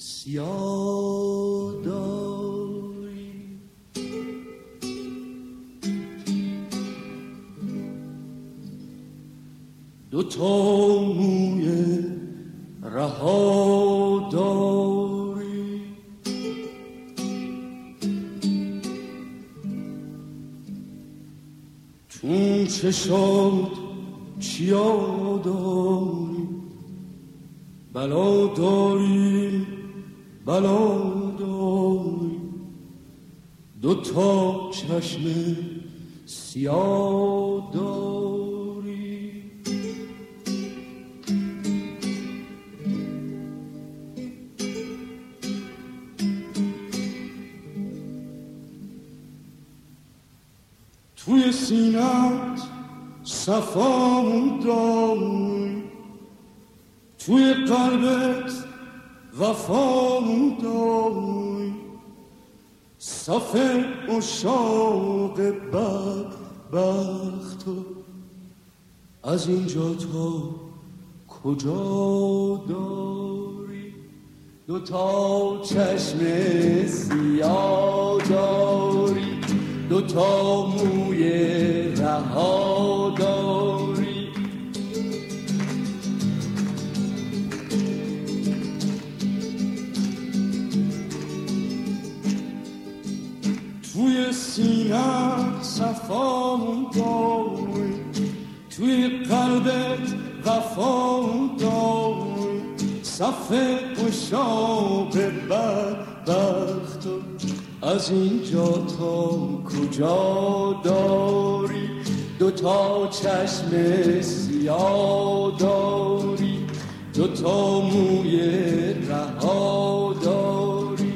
سیاه داری. دوتا موی رها داری، چون چشات چیا داری، بلا داری بلا داری. دوتا چشم سیاه داری. توی سینت صفا داری، توی قلبت وفا داری. صف عشاق بدبخت از اینجا تا کجا داری. دوتا چشم سیاه داری، دوتا موی رها داری. توی سینه صفا داری، توی قلبت وفا داری. صف عشاق بدبخت از اینجا تا کجا داری. دوتا چشم سیاه داری، دوتا موی رها داری.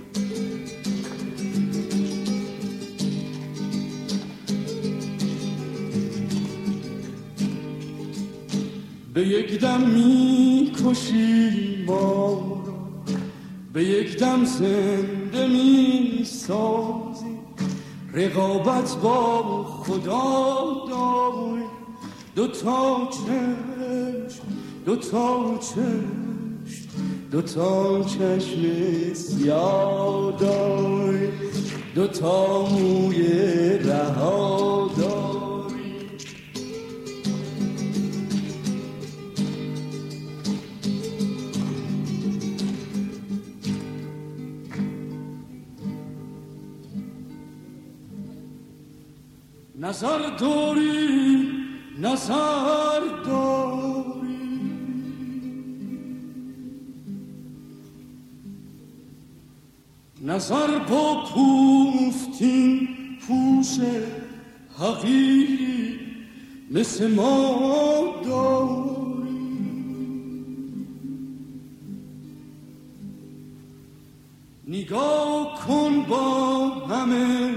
به یک دم می‌کشی ما را، به یک دم زنده می‌سازی. رقابت با خدا داری، دوتا چشم دوتا چشم دوتا چشم سیاه داری، دوتا موی رها داری. نظر داری نظر داری، نظر با پوستین پوش حقیقی مثل ما داری. نگاه کن با همه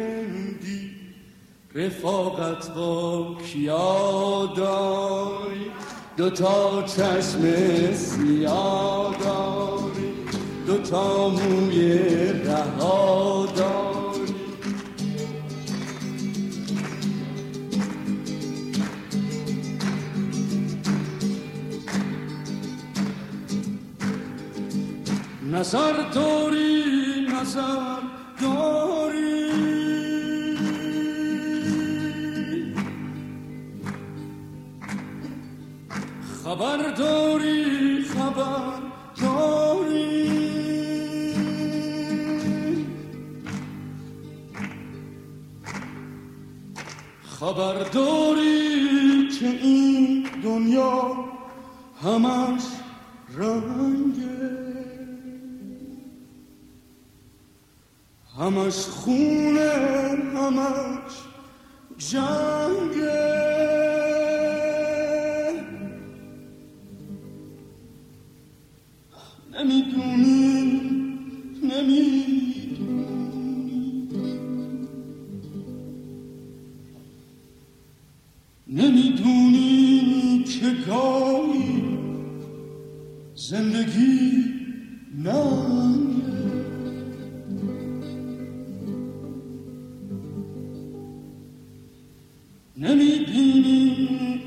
رفاقت با کیا داری. دوتا چشم سیاه داری، دوتا موی رها داری. نظر داری نظر داری، خبر داری خبر داری. خبر داری که این دنیا همش رنگه، همش خونه همش جنگه. نمیدونی نمیدونی که گاهی زندگی ننگه. نمیبینی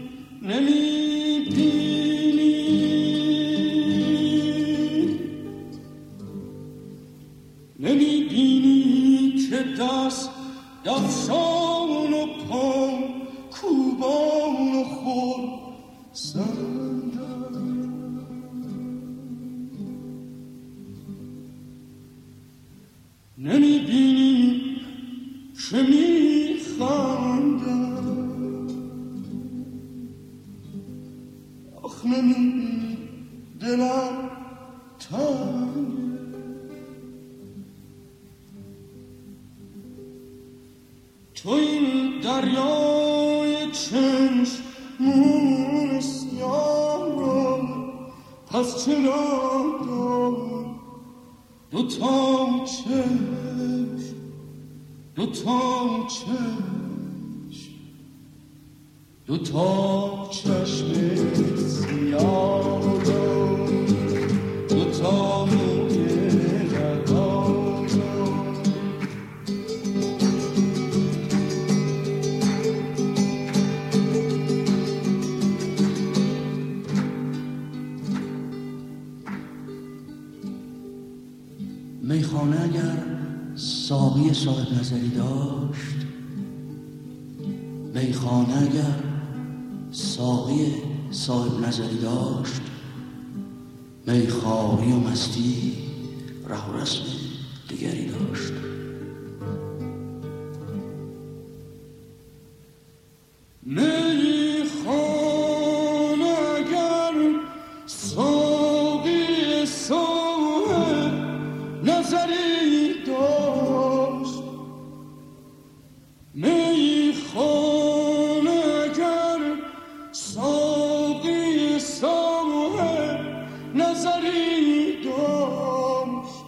نمیبینی که دست دفشان و پا کوبان و خور سندن نمیبینی که میخندن آخ نمیبینی دلم تنگه تو این دریای چشمون سیاه را پس چرا داری دوتا چشم دوتا چشم سیاه را دوتا موی رها را میخانه اگر ساقی صاحب نظری داشت، میخانه اگر ساقی صاحب نظری داشت، میخواری و مستی ره و رسم دیگری داشت. میخانه اگر ساقی صاحب نظری داشت، میخانه اگر ساقی صاحب نظری داشت،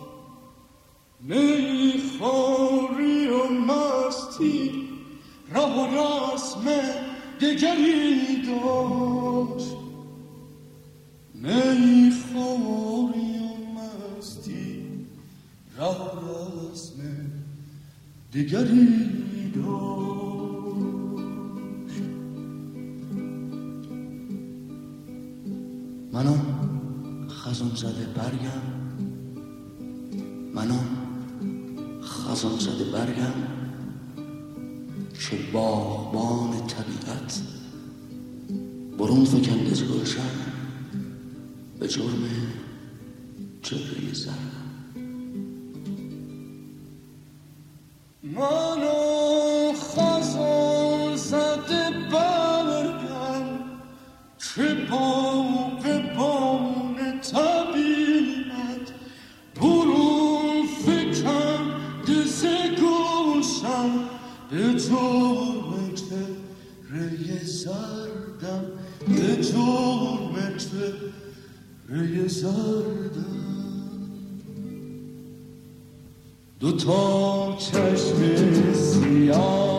میخواری و مستی ره و رسم دگری داشت. میخواری و مستی ره و رسم دگری داشت. منم خزان زده برگم، منم خزان زده برگم که باغبان طبیعت برون فکنده از گلشن به جرم چهره زردم. منو خزان زده برگم که باغبان طبیعت برون فکنده ز گلشن به جرم چهره زردم، به جرم چهره زردم. دوتا چشم سیاه